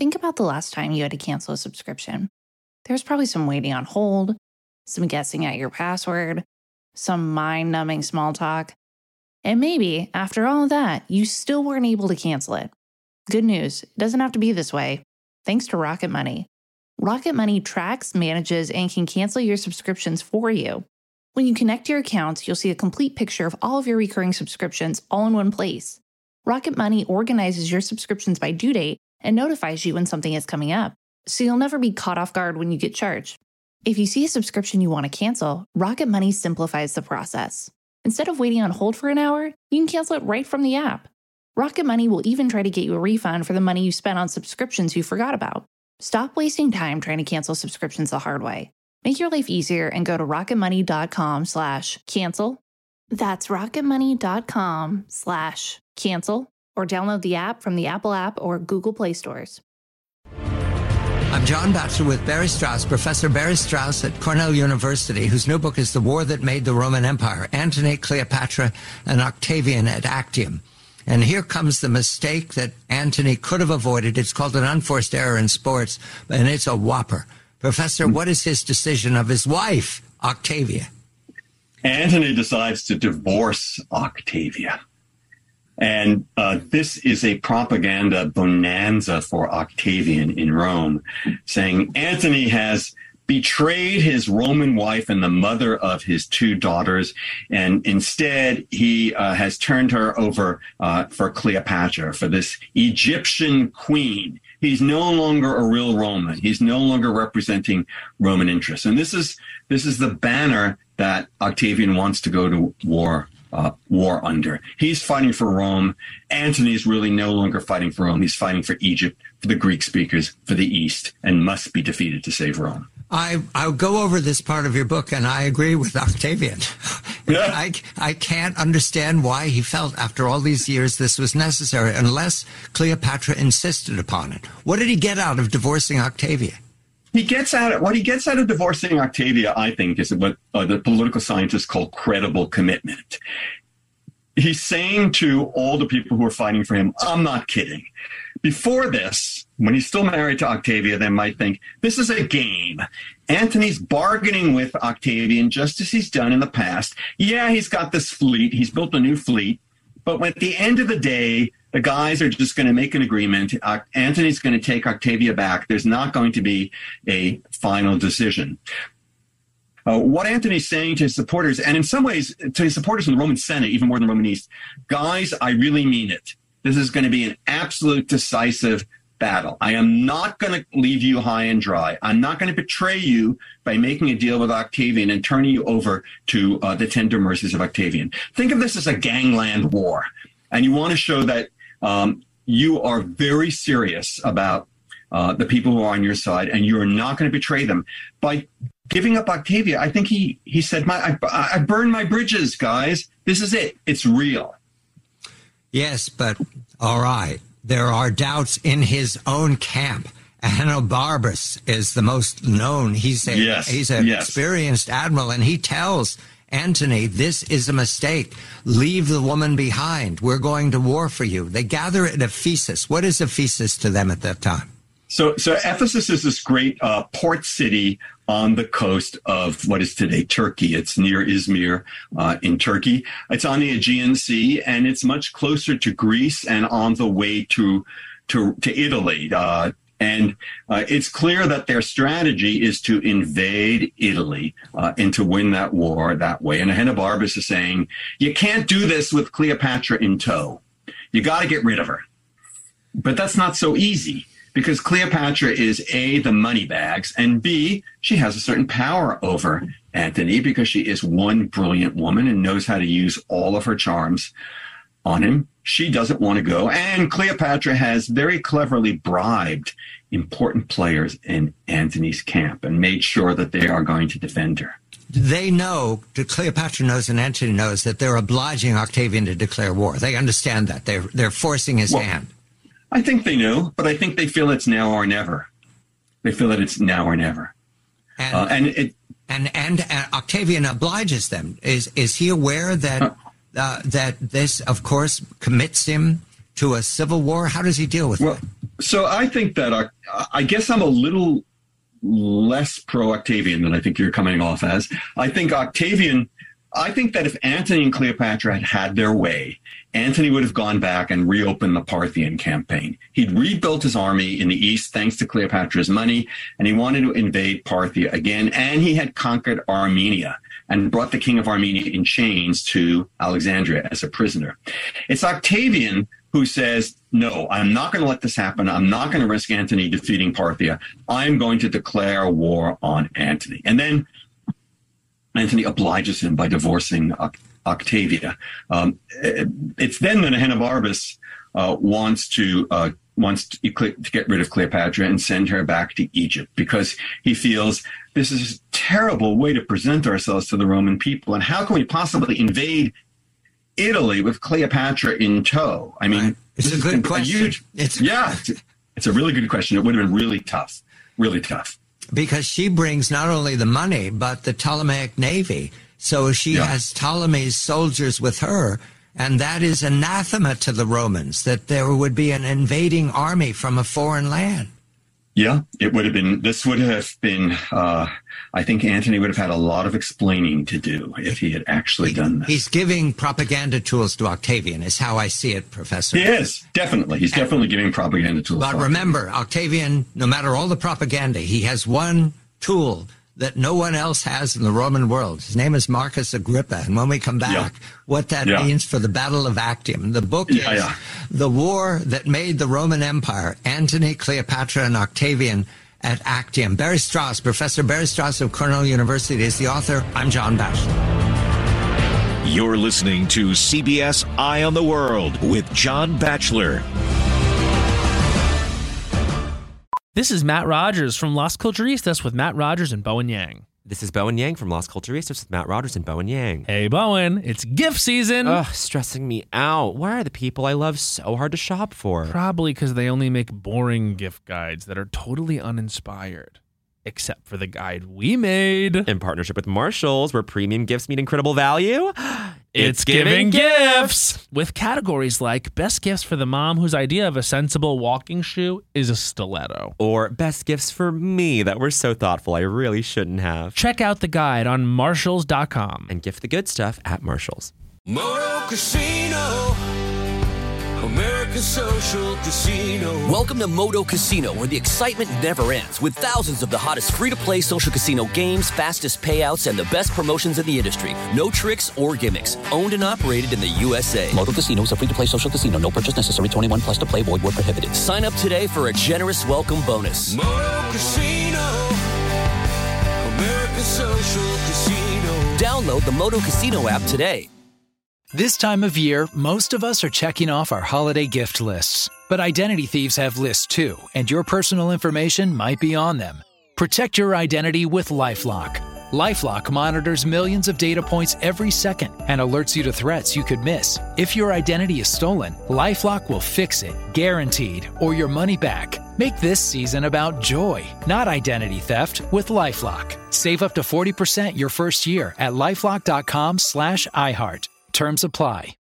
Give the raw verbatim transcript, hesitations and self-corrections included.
Think about the last time you had to cancel a subscription. There's probably some waiting on hold, some guessing at your password, some mind-numbing small talk. And maybe, after all of that, you still weren't able to cancel it. Good news, it doesn't have to be this way. Thanks to Rocket Money. Rocket Money tracks, manages, and can cancel your subscriptions for you. When you connect your accounts, you'll see a complete picture of all of your recurring subscriptions all in one place. Rocket Money organizes your subscriptions by due date and notifies you when something is coming up, so you'll never be caught off guard when you get charged. If you see a subscription you want to cancel, Rocket Money simplifies the process. Instead of waiting on hold for an hour, you can cancel it right from the app. Rocket Money will even try to get you a refund for the money you spent on subscriptions you forgot about. Stop wasting time trying to cancel subscriptions the hard way. Make your life easier and go to rocketmoney.com slash cancel. That's rocketmoney.com slash cancel, or download the app from the Apple app or Google Play stores. I'm John Batchelor with Barry Strauss, Professor Barry Strauss at Cornell University, whose new book is The War That Made the Roman Empire, Antony, Cleopatra, and Octavian at Actium. And here comes the mistake that Antony could have avoided. It's called an unforced error in sports, and it's a whopper. Professor, what is his decision of his wife, Octavia? Antony decides to divorce Octavia. And uh, this is a propaganda bonanza for Octavian in Rome, saying Antony has betrayed his Roman wife and the mother of his two daughters, and instead he uh, has turned her over uh, for Cleopatra, for this Egyptian queen. He's no longer a real Roman. He's no longer representing Roman interests. And this is this is the banner that Octavian wants to go to war uh, war under. He's fighting for Rome. Antony's really no longer fighting for Rome. He's fighting for Egypt, for the Greek speakers, for the East, and must be defeated to save Rome. I, I'll go over this part of your book, and I agree with Octavian. Yeah. I, I can't understand why he felt after all these years this was necessary unless Cleopatra insisted upon it. What did he get out of divorcing Octavia? He gets out of, what he gets out of divorcing Octavia, I think, is what uh, the political scientists call credible commitment. He's saying to all the people who are fighting for him, I'm not kidding. Before this, when he's still married to Octavia, they might think, this is a game. Antony's bargaining with Octavian just as he's done in the past. Yeah, he's got this fleet. He's built a new fleet. But at the end of the day, the guys are just going to make an agreement. Uh, Antony's going to take Octavia back. There's not going to be a final decision. Uh, what Antony's saying to his supporters, and in some ways to his supporters in the Roman Senate, even more than the Roman East, guys, I really mean it. This is going to be an absolute decisive battle. I am not going to leave you high and dry. I'm not going to betray you by making a deal with Octavian and turning you over to uh, the tender mercies of Octavian. Think of this as a gangland war. And you want to show that um, you are very serious about uh, the people who are on your side, and you are not going to betray them. By giving up Octavia, I think he, he said, my, I, I burned my bridges, guys. This is it. It's real. Yes, but all right. There are doubts in his own camp. Ahenobarbus is the most known. He's a, yes, he's an yes. experienced admiral, and he tells Antony, this is a mistake. Leave the woman behind. We're going to war for you. They gather at Ephesus. What is Ephesus to them at that time? So, so Ephesus is this great uh, port city on the coast of what is today Turkey. It's near Izmir uh, in Turkey. It's on the Aegean Sea, and it's much closer to Greece and on the way to to, to Italy. Uh, and uh, it's clear that their strategy is to invade Italy uh, and to win that war that way. And Ahenobarbus is saying, you can't do this with Cleopatra in tow. You got to get rid of her. But that's not so easy, because Cleopatra is A, the money bags, and B, she has a certain power over Antony because she is one brilliant woman and knows how to use all of her charms on him. She doesn't want to go. And Cleopatra has very cleverly bribed important players in Antony's camp and made sure that they are going to defend her. They know, Cleopatra knows and Antony knows, that they're obliging Octavian to declare war. They understand that. They're, they're forcing his well, hand. I think they know, but I think they feel it's now or never. They feel that it's now or never. And uh, and, it, and, and uh, Octavian obliges them. Is is he aware that uh, uh, that this, of course, commits him to a civil war? How does he deal with well, it? So I think that uh, I guess I'm a little less pro-Octavian than I think you're coming off as. I think Octavian, I think that if Antony and Cleopatra had had their way, Antony would have gone back and reopened the Parthian campaign. He'd rebuilt his army in the east thanks to Cleopatra's money, and he wanted to invade Parthia again, and he had conquered Armenia and brought the king of Armenia in chains to Alexandria as a prisoner. It's Octavian who says, no, I'm not going to let this happen. I'm not going to risk Antony defeating Parthia. I'm going to declare war on Antony. And then Antony obliges him by divorcing Octavia. Um, it's then that Ahenobarbus uh, wants to uh, wants to, to get rid of Cleopatra and send her back to Egypt because he feels this is a terrible way to present ourselves to the Roman people. And how can we possibly invade Italy with Cleopatra in tow? I mean, right. It's a good question. A huge, it's, yeah, it's, it's a really good question. It would have been really tough, really tough. Because she brings not only the money, but the Ptolemaic navy. So she yeah. has Ptolemy's soldiers with her, and that is anathema to the Romans, that there would be an invading army from a foreign land. Yeah, it would have been, this would have been, uh, I think Antony would have had a lot of explaining to do if he had actually he, done this. He's giving propaganda tools to Octavian, is how I see it, Professor. He is, definitely. He's and, definitely giving propaganda tools. But remember, Octavian, no matter all the propaganda, he has one tool that no one else has in the Roman world. His name is Marcus Agrippa. And when we come back, yeah. what that yeah. means for the Battle of Actium. The book yeah, is yeah. The War That Made the Roman Empire, Antony, Cleopatra, and Octavian at Actium. Barry Strauss, Professor Barry Strauss of Cornell University is the author. I'm John Batchelor. You're listening to C B S Eye on the World with John Batchelor. This is Matt Rogers from Las Culturistas with Matt Rogers and Bowen Yang. This is Bowen Yang from Las Culturistas with Matt Rogers and Bowen Yang. Hey, Bowen, it's gift season. Ugh, stressing me out. Why are the people I love so hard to shop for? Probably because they only make boring gift guides that are totally uninspired. Except for the guide we made. In partnership with Marshalls, where premium gifts meet incredible value. It's giving gifts! With categories like best gifts for the mom whose idea of a sensible walking shoe is a stiletto. Or best gifts for me that were so thoughtful I really shouldn't have. Check out the guide on Marshalls dot com. And gift the good stuff at Marshalls. Moto Casino, America's social casino. Welcome to Moto Casino, where the excitement never ends, with thousands of the hottest free-to-play social casino games, fastest payouts, and the best promotions in the industry. No tricks or gimmicks. Owned and operated in the U S A. Moto Casino is a free-to-play social casino. No purchase necessary. twenty-one plus to play. Void where prohibited. Sign up today for a generous welcome bonus. Moto Casino, America's social casino. Download the Moto Casino app today. This time of year, most of us are checking off our holiday gift lists. But identity thieves have lists too, and your personal information might be on them. Protect your identity with LifeLock. LifeLock monitors millions of data points every second and alerts you to threats you could miss. If your identity is stolen, LifeLock will fix it, guaranteed, or your money back. Make this season about joy, not identity theft, with LifeLock. Save up to forty percent your first year at LifeLock dot com slash iHeart. Terms apply.